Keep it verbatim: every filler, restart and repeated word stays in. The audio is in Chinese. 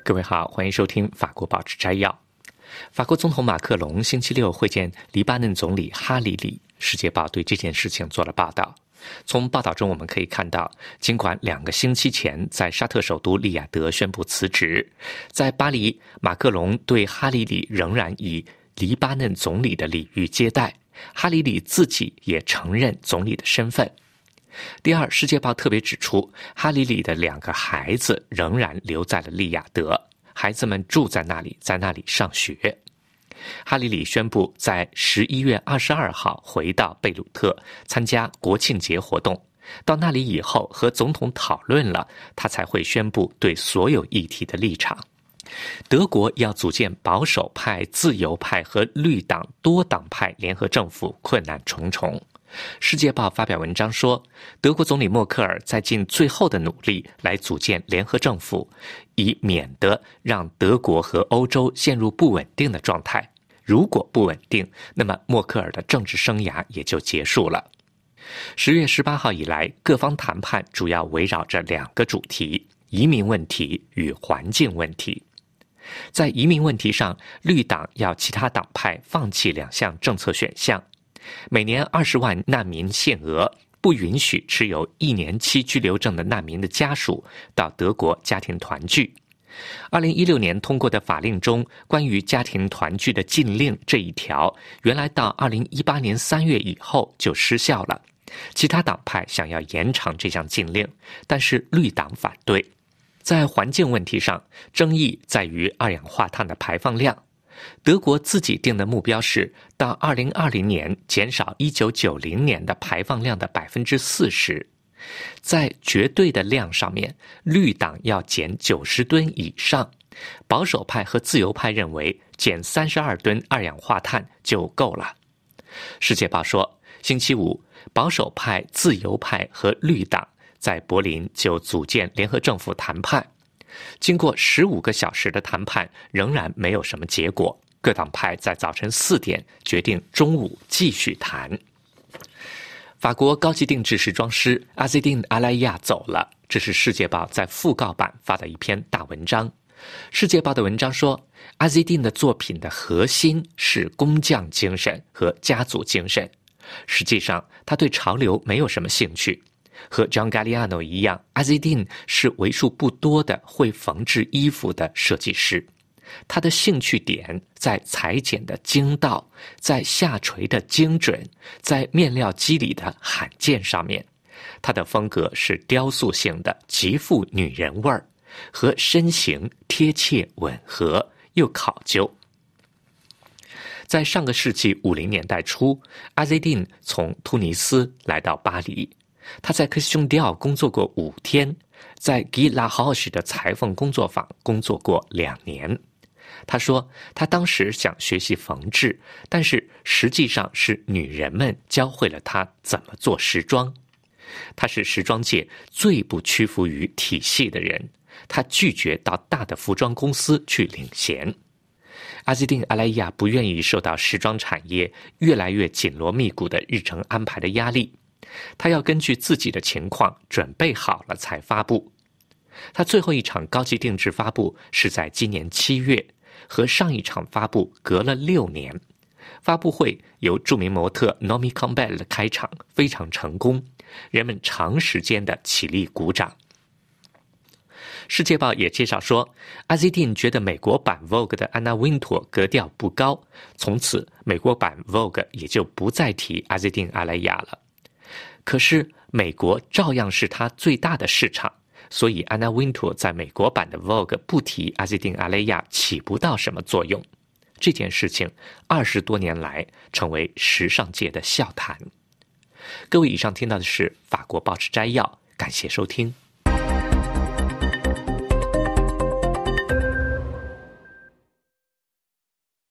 各位好，欢迎收听法国报纸摘要。法国总统马克龙星期六会见黎巴嫩总理哈里里，世界报对这件事情做了报道。从报道中我们可以看到，尽管两个星期前在沙特首都利雅得宣布辞职，在巴黎，马克龙对哈里里仍然以黎巴嫩总理的礼遇接待，哈里里自己也承认总理的身份。第二，世界报特别指出，哈里里的两个孩子仍然留在了利雅得，孩子们住在那里，在那里上学。哈里里宣布在十一月二十二号回到贝鲁特参加国庆节活动，到那里以后和总统讨论了，他才会宣布对所有议题的立场。德国要组建保守派、自由派和绿党多党派联合政府困难重重。世界报发表文章说，德国总理默克尔在尽最后的努力来组建联合政府，以免得让德国和欧洲陷入不稳定的状态。如果不稳定，那么默克尔的政治生涯也就结束了。十月十八号以来，各方谈判主要围绕着两个主题：移民问题与环境问题。在移民问题上，绿党要其他党派放弃两项政策选项。每年二十万难民限额，不允许持有一年期居留证的难民的家属到德国家庭团聚。二零一六年通过的法令中关于家庭团聚的禁令这一条，原来到二零一八年三月以后就失效了。其他党派想要延长这项禁令，但是绿党反对。在环境问题上，争议在于二氧化碳的排放量。德国自己定的目标是到二零二零年减少一九九零年的排放量的 百分之四十。 在绝对的量上面，绿党要减九十吨以上，保守派和自由派认为减三十二吨二氧化碳就够了。世界报说，星期五，保守派、自由派和绿党在柏林就组建联合政府谈判。经过十五个小时的谈判，仍然没有什么结果。各党派在早晨四点决定中午继续谈。法国高级定制时装师阿兹丁·阿莱亚走了，这是世界报在副告版发的一篇大文章。世界报的文章说，阿兹丁的作品的核心是工匠精神和家族精神。实际上，他对潮流没有什么兴趣。和 John Galliano 一样，阿兹丁是为数不多的会缝制衣服的设计师。他的兴趣点在裁剪的精到，在下垂的精准，在面料肌理的罕见上面。他的风格是雕塑性的，极富女人味儿，和身形贴切吻合，又考究。在上个世纪五零年代初，阿兹丁从突尼斯来到巴黎。他在科西兄迪奥工作过五天，在吉拉豪什的裁缝工作坊工作过两年。他说，他当时想学习缝制，但是实际上是女人们教会了他怎么做时装。他是时装界最不屈服于体系的人，他拒绝到大的服装公司去领衔。阿兹丁·阿莱亚不愿意受到时装产业越来越紧锣密鼓的日程安排的压力，他要根据自己的情况准备好了才发布。他最后一场高级定制发布是在今年七月，和上一场发布隔了六年。发布会由著名模特 Naomi Campbell 开场，非常成功，人们长时间的起立鼓掌。世界报也介绍说，阿兹丁觉得美国版 Vogue 的安娜温托格调不高，从此美国版 Vogue 也就不再提阿兹丁·阿莱亚了。可是美国照样是他最大的市场，所以安娜温托在美国版的 Vogue 不提阿兹丁·阿莱亚起不到什么作用。这件事情二十多年来成为时尚界的笑谈。各位，以上听到的是法国报纸摘要，感谢收听。